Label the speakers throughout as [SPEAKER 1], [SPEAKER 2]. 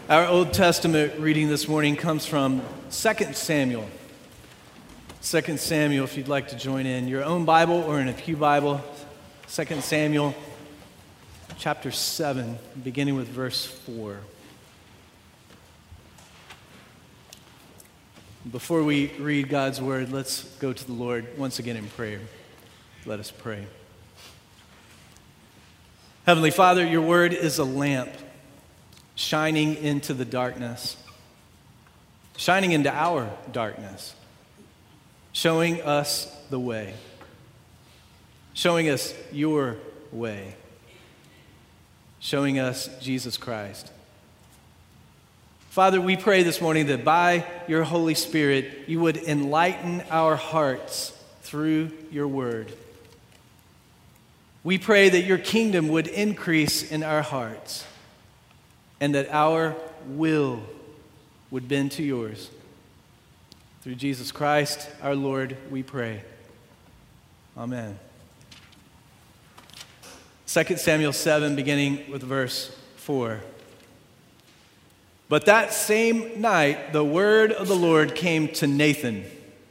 [SPEAKER 1] Our Old Testament reading this morning comes from 2 Samuel. 2 Samuel, if you'd like to join in your own Bible or in a Pew Bible. 2 Samuel chapter 7, beginning with verse 4. Before we read God's word, let's go to the Lord once again in prayer. Let us pray. Heavenly Father, your word is a lamp shining into the darkness, shining into our darkness, showing us the way, showing us your way, showing us Jesus Christ. Father, we pray this morning that by your Holy Spirit, you would enlighten our hearts through your word. We pray that your kingdom would increase in our hearts and that our will would bend to yours. Through Jesus Christ, our Lord, we pray. Amen. 2 Samuel 7, beginning with verse 4. But that same night, the word of the Lord came to Nathan.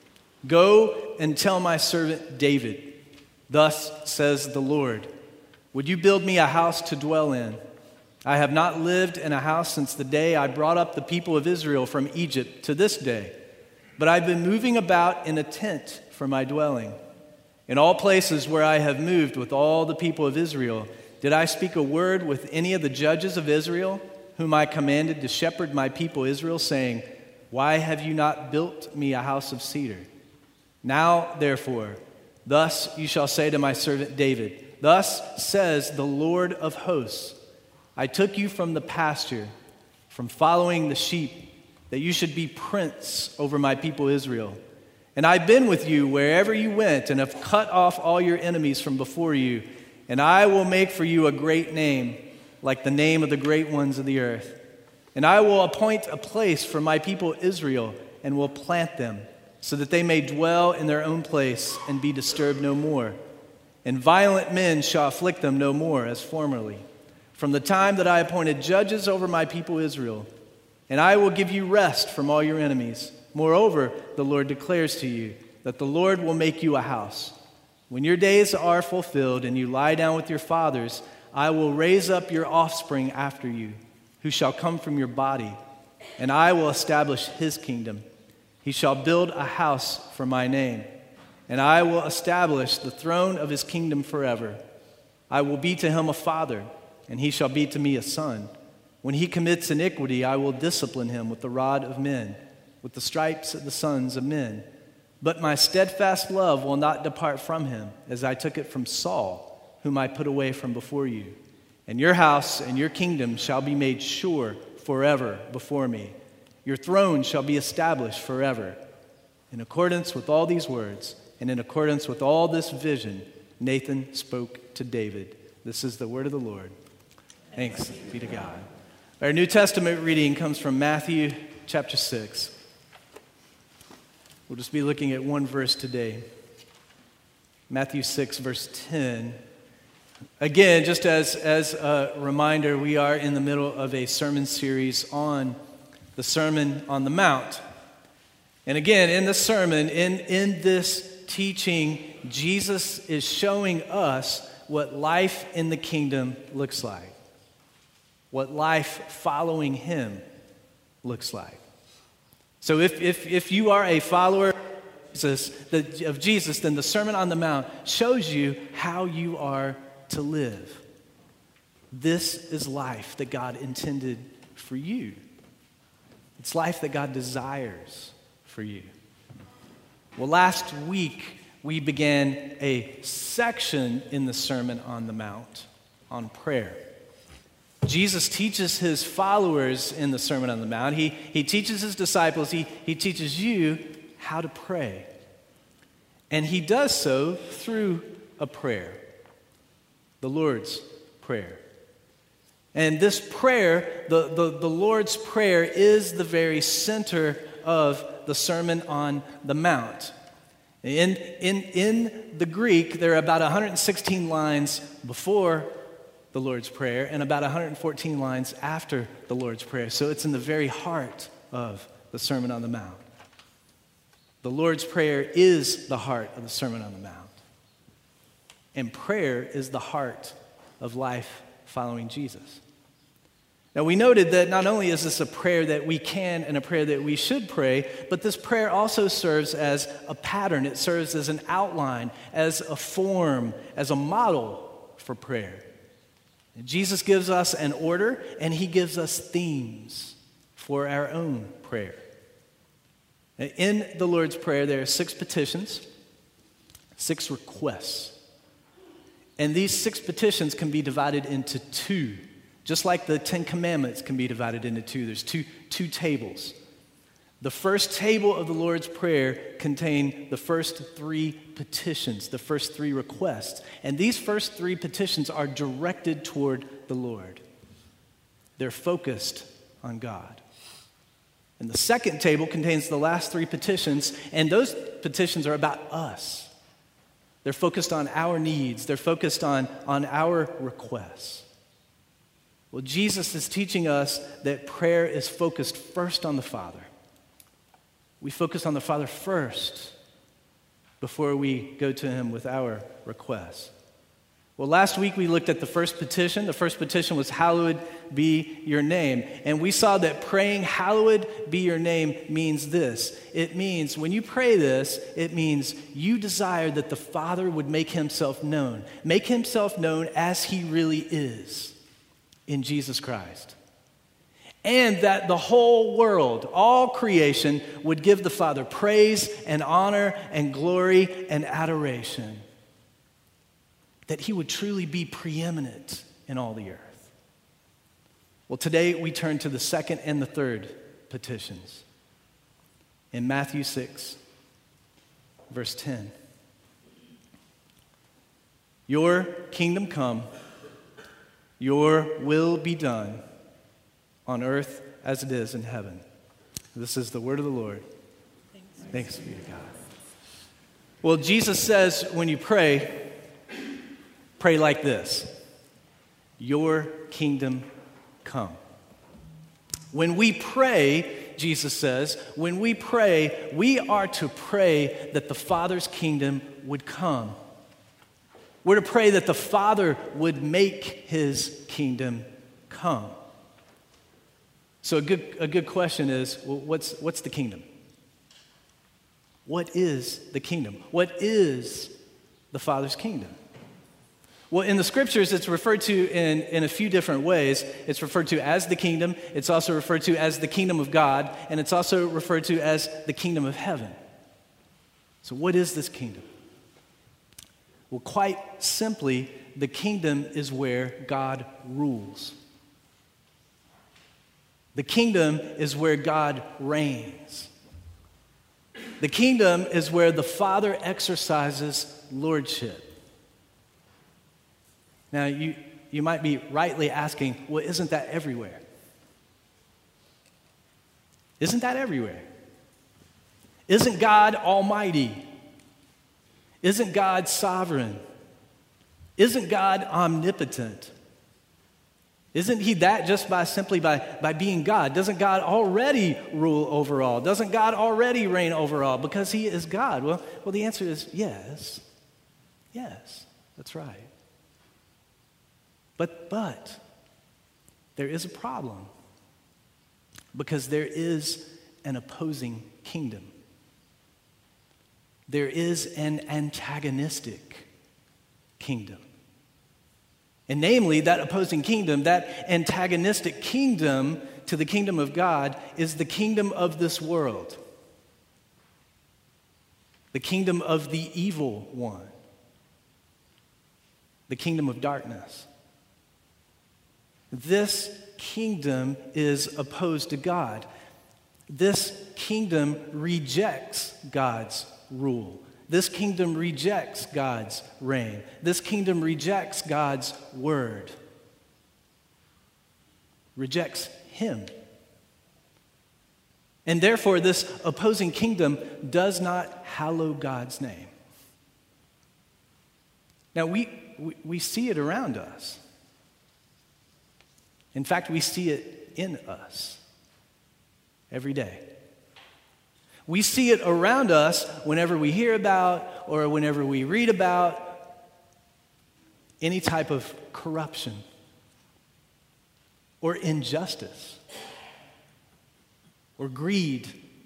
[SPEAKER 1] Go and tell my servant David, thus says the Lord, would you build me a house to dwell in? I have not lived in a house since the day I brought up the people of Israel from Egypt to this day, but I've been moving about in a tent for my dwelling. In all places where I have moved with all the people of Israel, did I speak a word with any of the judges of Israel, whom I commanded to shepherd my people Israel, saying, why have you not built me a house of cedar? Now, therefore, thus you shall say to my servant David, thus says the Lord of hosts, I took you from the pasture, from following the sheep, that you should be prince over my people Israel. And I've been with you wherever you went, and have cut off all your enemies from before you. And I will make for you a great name, like the name of the great ones of the earth. And I will appoint a place for my people Israel, and will plant them, so that they may dwell in their own place and be disturbed no more. And violent men shall afflict them no more, as formerly, from the time that I appointed judges over my people Israel. And I will give you rest from all your enemies. Moreover, the Lord declares to you that the Lord will make you a house. When your days are fulfilled and you lie down with your fathers, I will raise up your offspring after you, who shall come from your body, and I will establish his kingdom. He shall build a house for my name, and I will establish the throne of his kingdom forever. I will be to him a father, and he shall be to me a son. When he commits iniquity, I will discipline him with the rod of men, with the stripes of the sons of men. But my steadfast love will not depart from him, as I took it from Saul, whom I put away from before you. And your house and your kingdom shall be made sure forever before me. Your throne shall be established forever. In accordance with all these words, and in accordance with all this vision, Nathan spoke to David. This is the word of the Lord. Thanks be to God. Our New Testament reading comes from Matthew chapter 6. We'll just be looking at one verse today. Matthew 6, verse 10. Again, just as a reminder, we are in the middle of a sermon series on the Sermon on the Mount. And again, in the sermon, in this teaching, Jesus is showing us what life in the kingdom looks like. What life following him looks like. So if you are a follower of Jesus, then the Sermon on the Mount shows you how you are to live. This is life that God intended for you. It's life that God desires for you. Well, last week we began a section in the Sermon on the Mount on prayer. Jesus teaches his followers in the Sermon on the Mount. He teaches his disciples. He teaches you how to pray. And he does so through a prayer, the Lord's Prayer. And this prayer, the Lord's Prayer, is the very center of the Sermon on the Mount. In the Greek, there are about 116 lines before the the Lord's Prayer and about 114 lines after the Lord's Prayer. So it's in the very heart of the Sermon on the Mount. The Lord's Prayer is the heart of the Sermon on the Mount. And prayer is the heart of life following Jesus. Now, we noted that not only is this a prayer that we can and a prayer that we should pray, but this prayer also serves as a pattern. It serves as an outline, as a form, as a model for prayer. And Jesus gives us an order, and he gives us themes for our own prayer. In the Lord's Prayer, there are 6 petitions, 6 requests. And these 6 petitions can be divided into 2. Just like the 10 Commandments can be divided into 2. There's two tables. The first table of the Lord's Prayer contain the first 3 petitions, the first 3 requests. And these first 3 petitions are directed toward the Lord. They're focused on God. And the second table contains the last 3 petitions, and those petitions are about us. They're focused on our needs. They're focused on our requests. Well, Jesus is teaching us that prayer is focused first on the Father. We focus on the Father first before we go to him with our requests. Well, last week we looked at the first petition. The first petition was, hallowed be your name. And we saw that praying, hallowed be your name, means this. It means, when you pray this, it means you desire that the Father would make himself known as he really is in Jesus Christ. And that the whole world, all creation, would give the Father praise and honor and glory and adoration. That he would truly be preeminent in all the earth. Well, today we turn to the second and the third petitions. In Matthew 6, verse 10. Your kingdom come, your will be done on earth as it is in heaven. This is the word of the Lord. Thanks be to God. Well, Jesus says when you pray like this. Your kingdom come. When we pray, Jesus says, when we pray, we are to pray that the Father's kingdom would come. We're to pray that the Father would make his kingdom come. So a good question is, well, what's the kingdom? What is the kingdom? What is the Father's kingdom? Well, in the scriptures, it's referred to in a few different ways. It's referred to as the kingdom. It's also referred to as the kingdom of God. And it's also referred to as the kingdom of heaven. So what is this kingdom? Well, quite simply, the kingdom is where God rules. The kingdom is where God reigns. The kingdom is where the Father exercises lordship. Now, you might be rightly asking, well, isn't that everywhere? Isn't that everywhere? Isn't God almighty? Isn't God sovereign? Isn't God omnipotent? Isn't he that just simply by being God? Doesn't God already rule over all? Doesn't God already reign over all because he is God? Well, the answer is yes. Yes, that's right. But there is a problem because there is an opposing kingdom. There is an antagonistic kingdom. And namely, that opposing kingdom, that antagonistic kingdom to the kingdom of God is the kingdom of this world. The kingdom of the evil one. The kingdom of darkness. This kingdom is opposed to God. This kingdom rejects God's rule. This kingdom rejects God's reign. This kingdom rejects God's word. Rejects him. And therefore, this opposing kingdom does not hallow God's name. Now, we see it around us. In fact, we see it in us every day. We see it around us whenever we hear about or whenever we read about any type of corruption or injustice or greed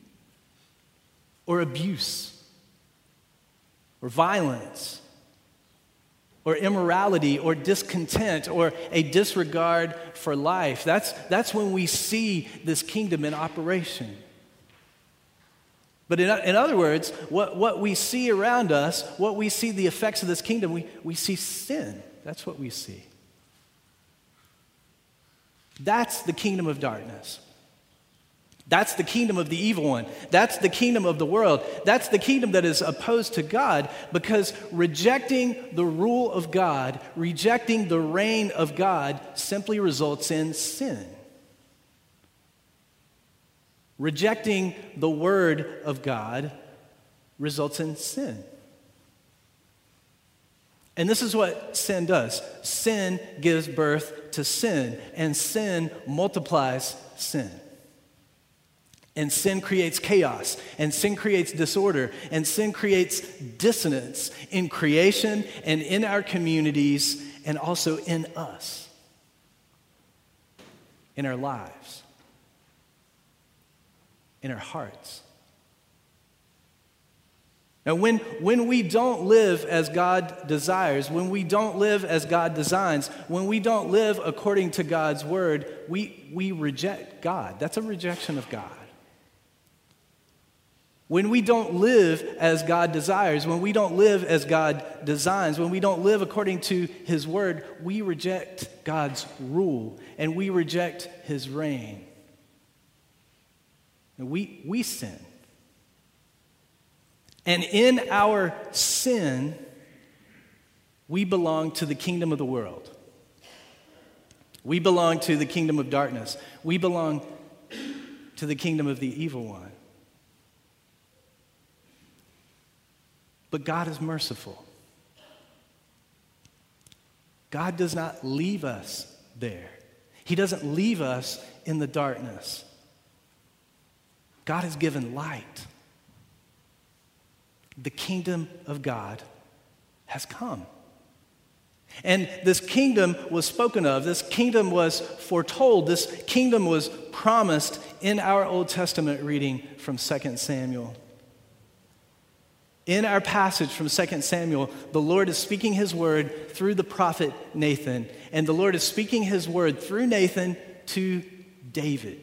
[SPEAKER 1] or abuse or violence or immorality or discontent or a disregard for life. That's when we see this kingdom in operation. But in other words, what we see around us, what we see the effects of this kingdom, we see sin. That's what we see. That's the kingdom of darkness. That's the kingdom of the evil one. That's the kingdom of the world. That's the kingdom that is opposed to God, because rejecting the rule of God, rejecting the reign of God, simply results in sin. Rejecting the word of God results in sin. And this is what sin does. Sin gives birth to sin, and sin multiplies sin. And sin creates chaos, and sin creates disorder, and sin creates dissonance in creation and in our communities and also in us, in our lives, in our hearts. Now, when we don't live as God desires, when we don't live as God designs, when we don't live according to God's word, we reject God. That's a rejection of God. When we don't live as God desires, when we don't live as God designs, when we don't live according to his word, we reject God's rule and we reject his reign. And we sin. And in our sin, we belong to the kingdom of the world. We belong to the kingdom of darkness. We belong to the kingdom of the evil one. But God is merciful. God does not leave us there. He doesn't leave us in the darkness. God has given light. The kingdom of God has come. And this kingdom was spoken of. This kingdom was foretold. This kingdom was promised in our Old Testament reading from 2 Samuel. In our passage from 2 Samuel, the Lord is speaking his word through the prophet Nathan. And the Lord is speaking his word through Nathan to David.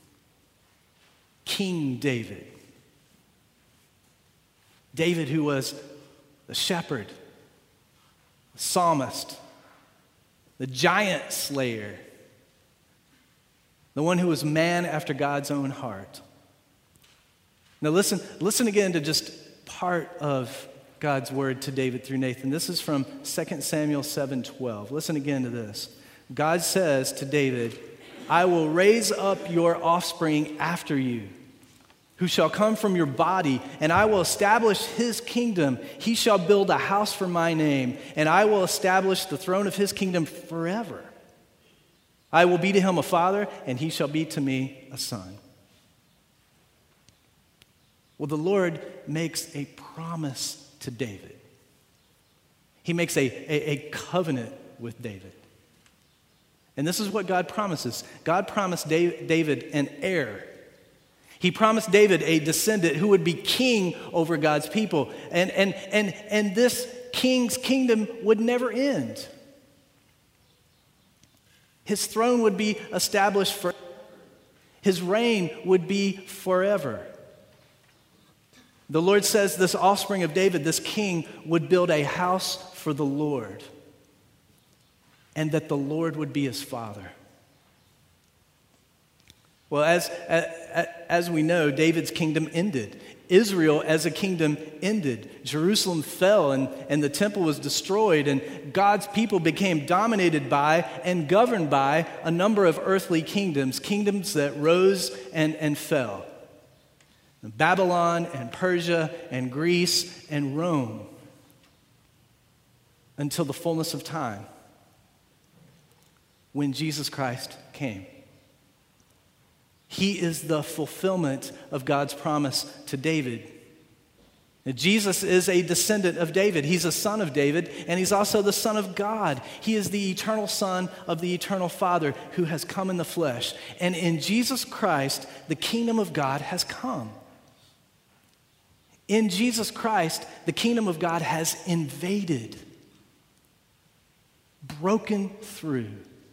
[SPEAKER 1] King David. David, who was the shepherd, the psalmist, the giant slayer, the one who was man after God's own heart. Now listen again to just part of God's word to David through Nathan. This is from 2 Samuel 7:12. Listen again to this. God says to David, I will raise up your offspring after you, who shall come from your body, and I will establish his kingdom. He shall build a house for my name, and I will establish the throne of his kingdom forever. I will be to him a father, and he shall be to me a son. Well, the Lord makes a promise to David. He makes a covenant with David. And this is what God promises. God promised David an heir. He promised David a descendant who would be king over God's people. And this king's kingdom would never end. His throne would be established forever. His reign would be forever. The Lord says this offspring of David, this king, would build a house for the Lord, and that the Lord would be his father. Well, as we know, David's kingdom ended. Israel as a kingdom ended. Jerusalem fell and the temple was destroyed, and God's people became dominated by and governed by a number of earthly kingdoms that rose and fell. Babylon and Persia and Greece and Rome, until the fullness of time. when Jesus Christ came. He is the fulfillment of God's promise to David. Now, Jesus is a descendant of David. He's a son of David, and he's also the Son of God. He is the eternal Son of the eternal Father who has come in the flesh. And in Jesus Christ, the kingdom of God has come. In Jesus Christ, the kingdom of God has invaded, broken through,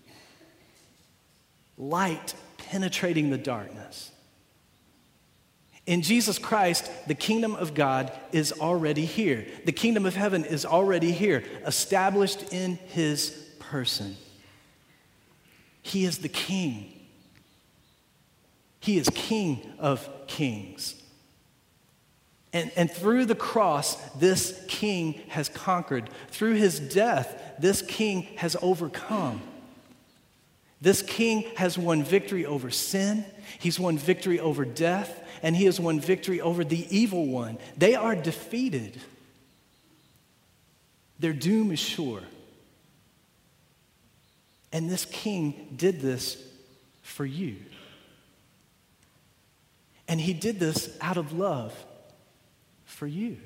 [SPEAKER 1] light penetrating the darkness. In Jesus Christ, the kingdom of God is already here. The kingdom of heaven is already here, established in his person. He is the king. He is King of kings. And through the cross, this king has conquered. Through his death, this king has overcome. This king has won victory over sin. He's won victory over death. And he has won victory over the evil one. They are defeated. Their doom is sure. And this king did this for you. And he did this out of love for you.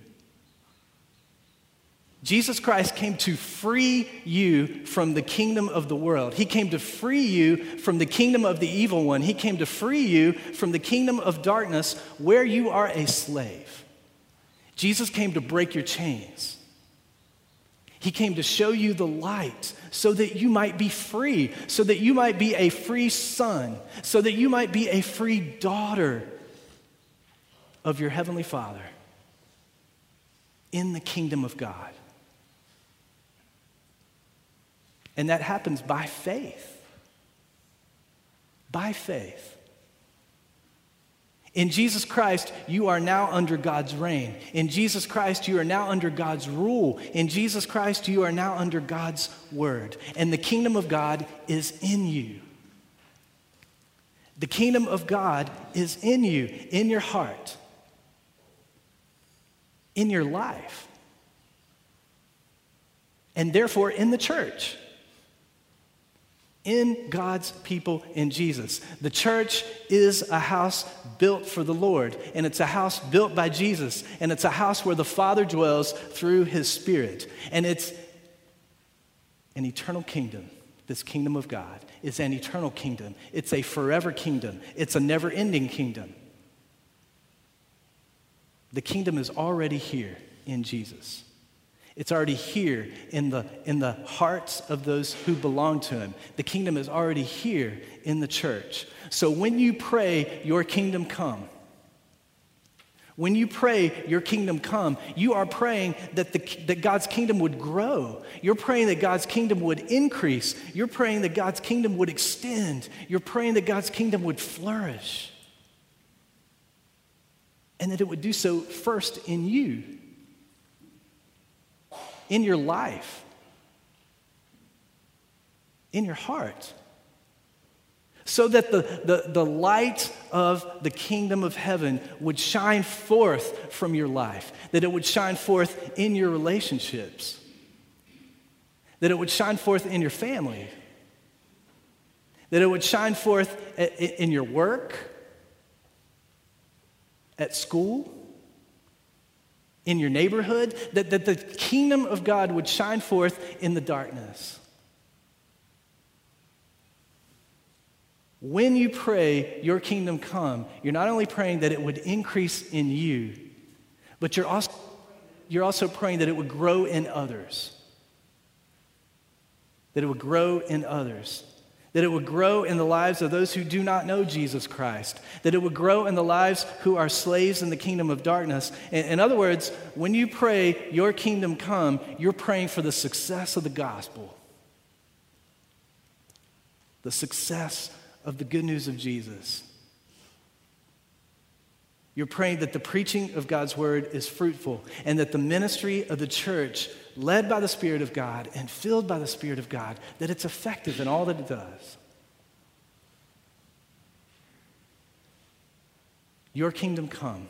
[SPEAKER 1] Jesus Christ came to free you from the kingdom of the world. He came to free you from the kingdom of the evil one. He came to free you from the kingdom of darkness where you are a slave. Jesus came to break your chains. He came to show you the light so that you might be free, so that you might be a free son, so that you might be a free daughter of your heavenly Father in the kingdom of God. And that happens by faith. By faith. In Jesus Christ, you are now under God's reign. In Jesus Christ, you are now under God's rule. In Jesus Christ, you are now under God's word. And the kingdom of God is in you. The kingdom of God is in you, in your heart, in your life, and therefore in the church. In God's people in Jesus. The church is a house built for the Lord, and it's a house built by Jesus, and it's a house where the Father dwells through his Spirit. And it's an eternal kingdom. This kingdom of God is an eternal kingdom. It's a forever kingdom. It's a never-ending kingdom. The kingdom is already here in Jesus. It's already here in the hearts of those who belong to him. The kingdom is already here in the church. So when you pray, your kingdom come. When you pray, your kingdom come, you are praying that God's kingdom would grow. You're praying that God's kingdom would increase. You're praying that God's kingdom would extend. You're praying that God's kingdom would flourish. And that it would do so first in you. In your life, in your heart, so that the light of the kingdom of heaven would shine forth from your life, that it would shine forth in your relationships, that it would shine forth in your family, that it would shine forth in your work, at school, in your neighborhood, that the kingdom of God would shine forth in the darkness. When you pray, your kingdom come, you're not only praying that it would increase in you, but you're also praying that it would grow in others. That it would grow in others. That it would grow in the lives of those who do not know Jesus Christ. That it would grow in the lives who are slaves in the kingdom of darkness. In other words, when you pray, your kingdom come, you're praying for the success of the gospel. The success of the good news of Jesus. You're praying that the preaching of God's word is fruitful and that the ministry of the church, led by the Spirit of God and filled by the Spirit of God, that it's effective in all that it does. Your kingdom come.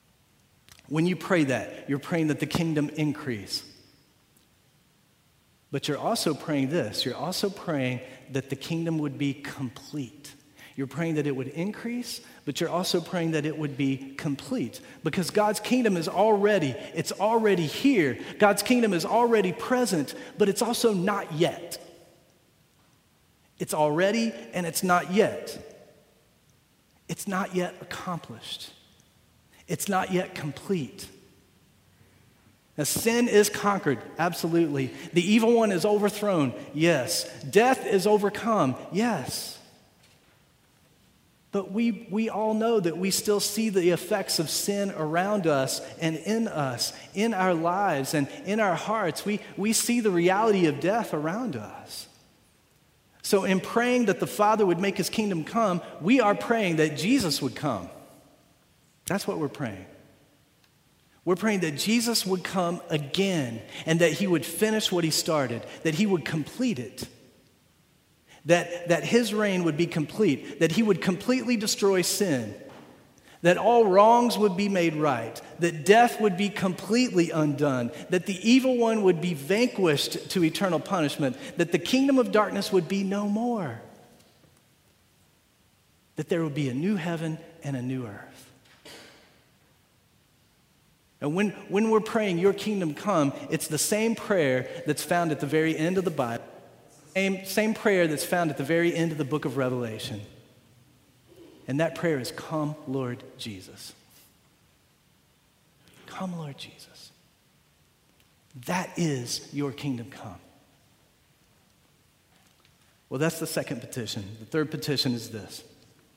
[SPEAKER 1] When you pray that, you're praying that the kingdom increase. But you're also praying this. You're also praying that the kingdom would be complete. You're praying that it would increase, but you're also praying that it would be complete. Because God's kingdom is it's already here. God's kingdom is already present, but it's also not yet. It's already and it's not yet. It's not yet accomplished. It's not yet complete. Now, sin is conquered, absolutely. The evil one is overthrown, yes. Death is overcome, yes. But we all know that we still see the effects of sin around us, in our lives, and in our hearts. We see the reality of death around us. So in praying that the Father would make his kingdom come, we are praying that Jesus would come. That's what we're praying. We're praying that Jesus would come again and that he would finish what he started, that he would complete it, that his reign would be complete, that he would completely destroy sin, that all wrongs would be made right, that death would be completely undone, that the evil one would be vanquished to eternal punishment, that the kingdom of darkness would be no more, that there would be a new heaven and a new earth. And when we're praying, your kingdom come, it's the same prayer that's found at the very end of the Bible, same prayer that's found at the very end of the book of Revelation. And that prayer is, come, Lord Jesus. Come, Lord Jesus. That is your kingdom come. Well, that's the second petition. The third petition is this.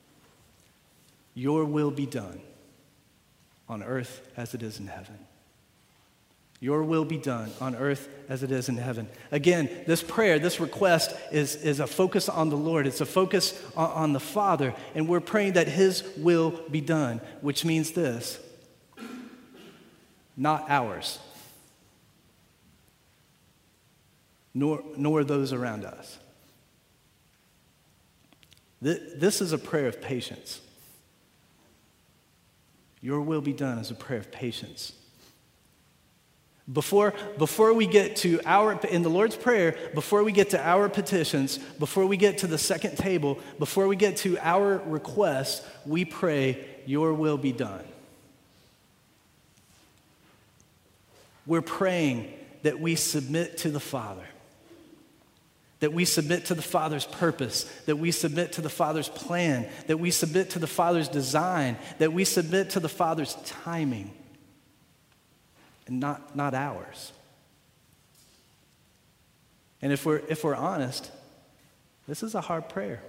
[SPEAKER 1] Your will be done on earth as it is in heaven. Your will be done on earth as it is in heaven. Again, this prayer, this request is a focus on the Lord. It's a focus on the Father. And we're praying that his will be done, which means this: not ours, nor those around us. This is a prayer of patience. Your will be done is a prayer of patience. Before we get to in the Lord's Prayer, before we get to our petitions, before we get to the second table, before we get to our requests, we pray, your will be done. We're praying that we submit to the Father, that we submit to the Father's purpose, that we submit to the Father's plan, that we submit to the Father's design, that we submit to the Father's timing, and not ours. And if we're honest, this is a hard prayer.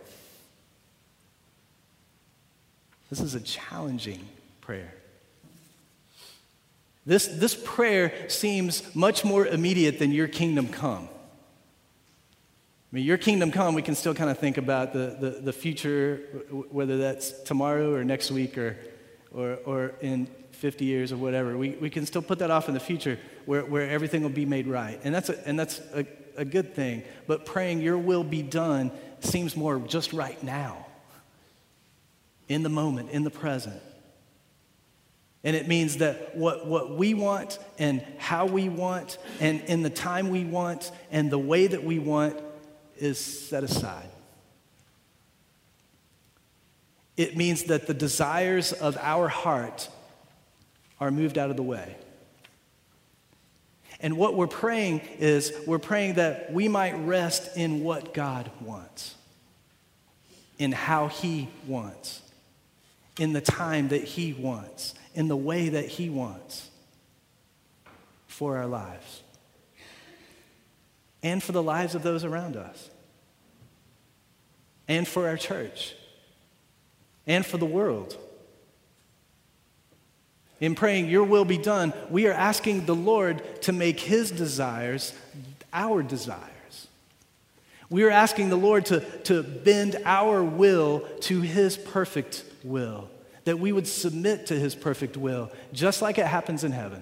[SPEAKER 1] This is a challenging prayer. This prayer seems much more immediate than your kingdom come. I mean, your kingdom come, we can still kind of think about the future, whether that's tomorrow or next week or in 50 years or whatever. We can still put that off in the future where everything will be made right. And that's a good thing. But praying your will be done seems more just right now, in the moment, in the present. And it means that what we want and how we want and in the time we want and the way that we want is set aside. It means that the desires of our heart are moved out of the way. And what we're praying is, we're praying that we might rest in what God wants, in how he wants, in the time that he wants, in the way that he wants for our lives. And for the lives of those around us. And for our church. And for the world. In praying, your will be done, we are asking the Lord to make his desires our desires. We are asking the Lord to bend our will to his perfect will. That we would submit to his perfect will, just like it happens in heaven.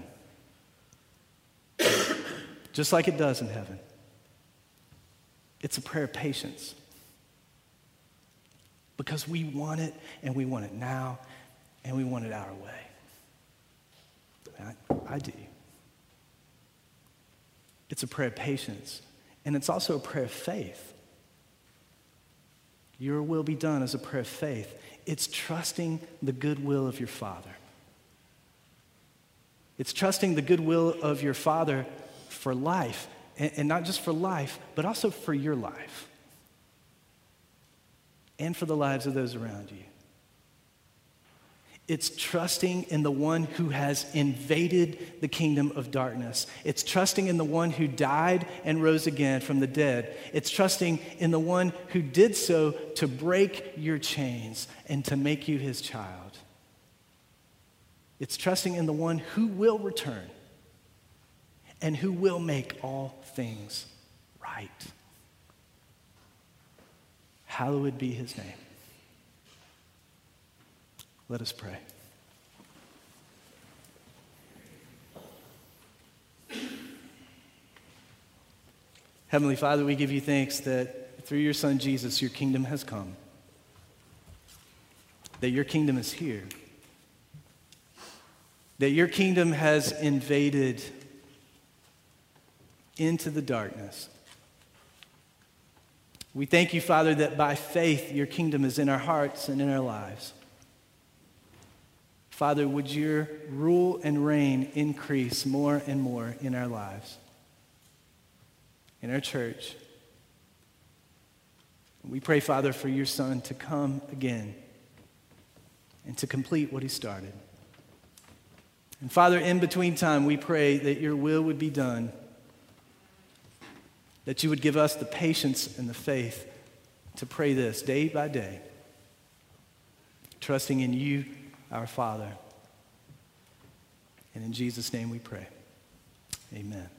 [SPEAKER 1] Just like it does in heaven. It's a prayer of patience. Because we want it, and we want it now, and we want it our way. I do. It's a prayer of patience, And it's also a prayer of faith. Your will be done is a prayer of faith. It's trusting the goodwill of your Father. It's trusting the goodwill of your Father for life, and not just for life, but also for your life and for the lives of those around you. It's trusting in the one who has invaded the kingdom of darkness. It's trusting in the one who died and rose again from the dead. It's trusting in the one who did so to break your chains and to make you his child. It's trusting in the one who will return and who will make all things right. Hallowed be his name. Let us pray. Heavenly Father, we give you thanks that through your Son Jesus, your kingdom has come, that your kingdom is here, that your kingdom has invaded into the darkness. We thank you, Father, that by faith your kingdom is in our hearts and in our lives. Father, would your rule and reign increase more and more in our lives, in our church. We pray, Father, for your Son to come again and to complete what he started. And Father, in between time, we pray that your will would be done, that you would give us the patience and the faith to pray this day by day, trusting in you, our Father. And in Jesus' name we pray. Amen.